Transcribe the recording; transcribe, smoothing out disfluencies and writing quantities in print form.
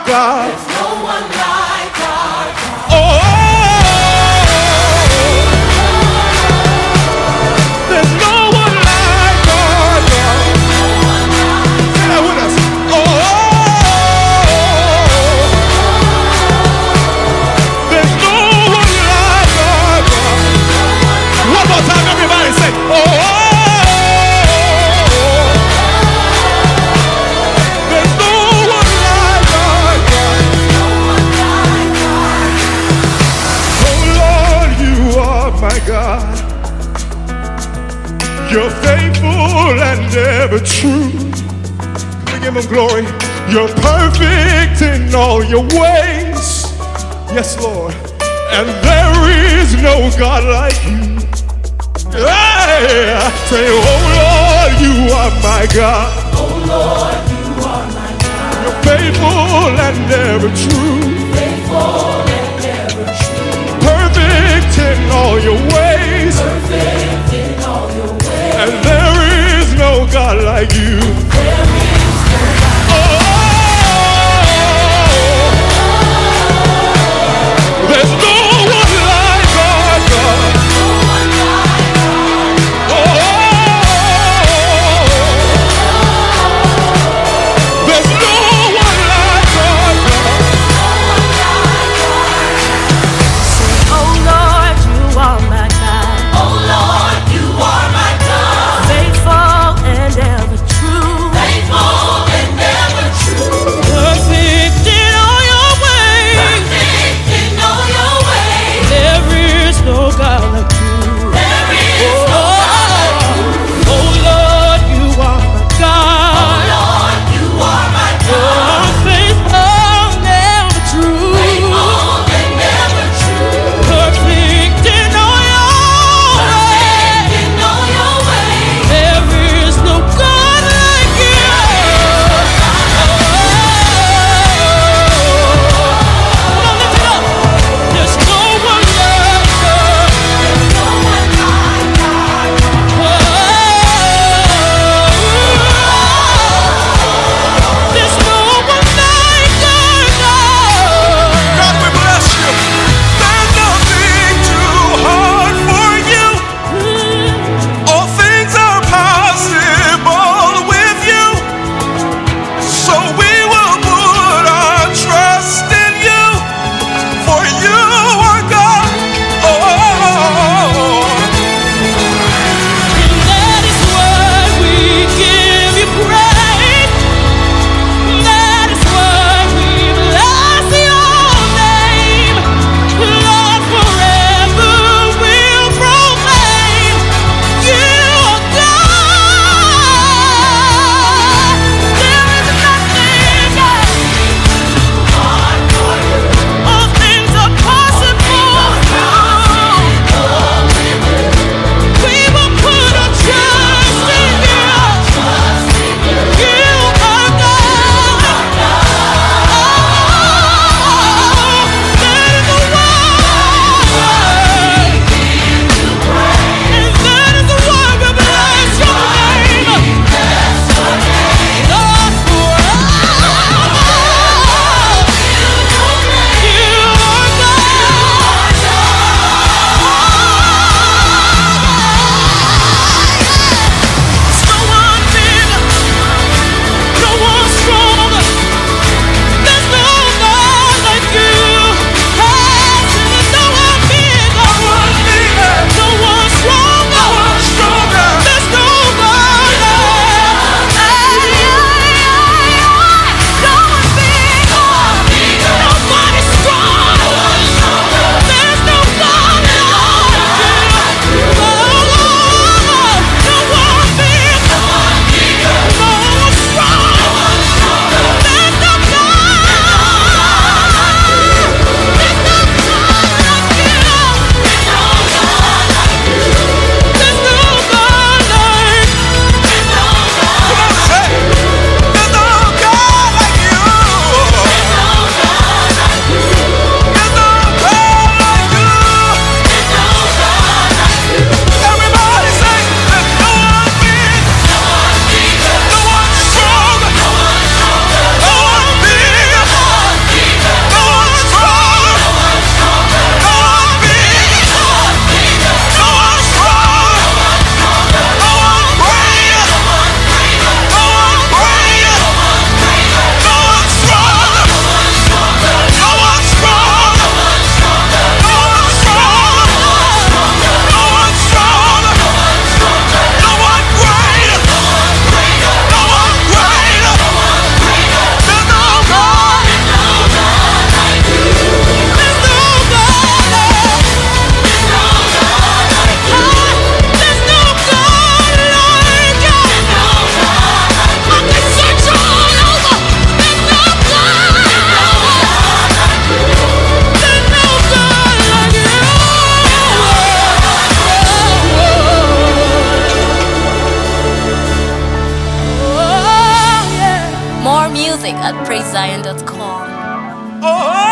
God. There's no one like our God. Oh, there's no one like our God. Say that with us. Oh, there's no one like our God. One more time, everybody say, oh, there's no one like our God. Oh Lord, you are my God. You're faithful and ever true. We give him glory. You're perfect in all your ways. Yes, Lord. And there is no God like you. Hey, say, oh Lord, you are my God. Oh Lord, you are my God. You're faithful and ever true. Faithful and ever true. Perfect in all your ways. Perfect in all your ways. And there is no God like you. There is no God. Oh, there's no one like our God. Oh, there's no one like our God. music at praisezion.com. Oh,